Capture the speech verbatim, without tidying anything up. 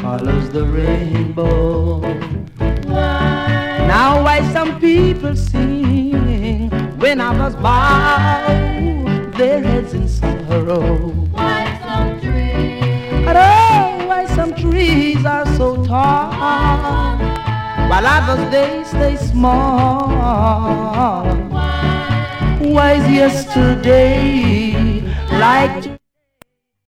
colors the rainbow. Why? Now why some people sing when others bow their heads in sorrow? Why some trees? Oh, why some trees are so tall while others they stay small? Why? Why is yesterday like